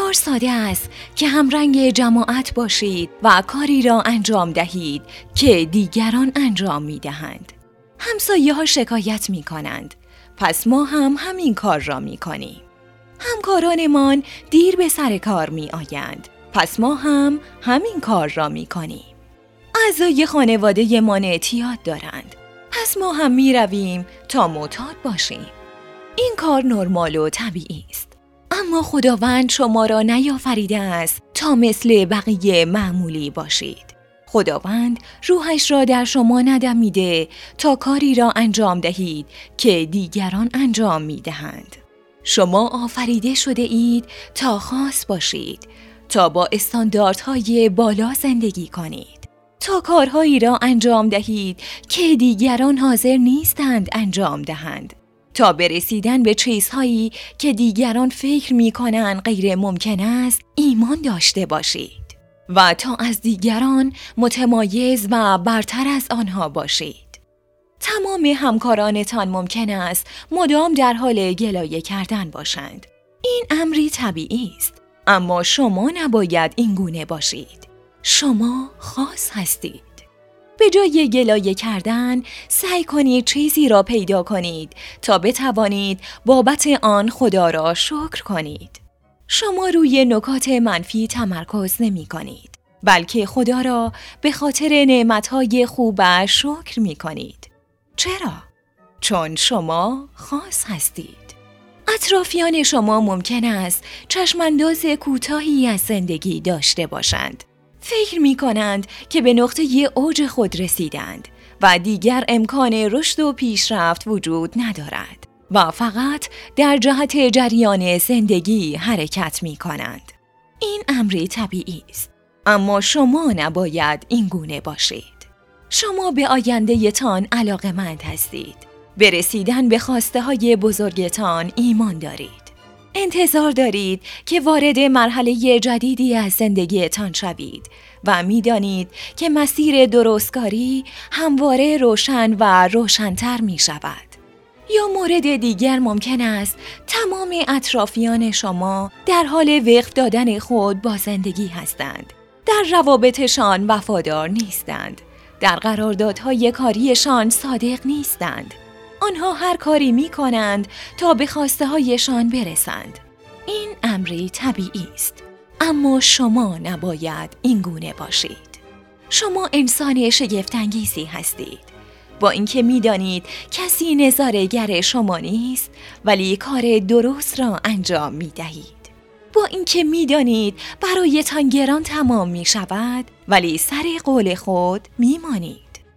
کار ساده است که همرنگ جماعت باشید و کاری را انجام دهید که دیگران انجام می دهند. همسایه ها شکایت می کنند، پس ما هم همین کار را می کنیم. همکارانمان دیر به سر کار می آیند، پس ما هم همین کار را می کنیم. اعضای خانواده ما اعتیاد دارند، پس ما هم می رویم تا معتاد باشیم. این کار نرمال و طبیعی است. اما خداوند شما را نیافریده است تا مثل بقیه معمولی باشید. خداوند روحش را در شما ندمیده تا کاری را انجام دهید که دیگران انجام می دهند. شما آفریده شده اید تا خاص باشید، تا با استانداردهای بالا زندگی کنید، تا کارهایی را انجام دهید که دیگران حاضر نیستند انجام دهند، تا برسیدن به چیزهایی که دیگران فکر می‌کنند غیر ممکن است ایمان داشته باشید و تا از دیگران متمایز و برتر از آنها باشید. تمام همکارانتان ممکن است مدام در حال گلایه کردن باشند. این امری طبیعی است، اما شما نباید این گونه باشید. شما خاص هستید. به جای گلایه کردن، سعی کنید چیزی را پیدا کنید تا بتوانید بابت آن خدا را شکر کنید. شما روی نکات منفی تمرکز نمی کنید، بلکه خدا را به خاطر نعمتهای خوبش شکر می کنید. چرا؟ چون شما خاص هستید. اطرافیان شما ممکن است چشمانداز کوتاهی از زندگی داشته باشند. فکر می کنند که به نقطه اوج خود رسیدند و دیگر امکان رشد و پیشرفت وجود ندارد و فقط در جهت جریان زندگی حرکت می کنند. این امری طبیعی است، اما شما نباید این گونه باشید. شما به آینده تان علاقه‌مند هستید. به رسیدن به خواسته های بزرگتان ایمان دارید. انتظار دارید که وارد مرحله جدیدی از زندگیتان شوید و می‌دانید که مسیر درستکاری همواره روشن و روشن‌تر می شود. یا مورد دیگر ممکن است تمام اطرافیان شما در حال وقف دادن خود با زندگی هستند. در روابطشان وفادار نیستند. در قراردادهای کاریشان صادق نیستند. آنها هر کاری می کنند تا به خواسته هایشان برسند. این امری طبیعی است، اما شما نباید این گونه باشید. شما انسان شگفت‌انگیزی هستید. با اینکه می دانید کسی نظاره‌گر شما نیست، ولی کار درست را انجام می دهید. با اینکه می دانید برایتان گران تمام می شود، ولی سر قول خود می مانید.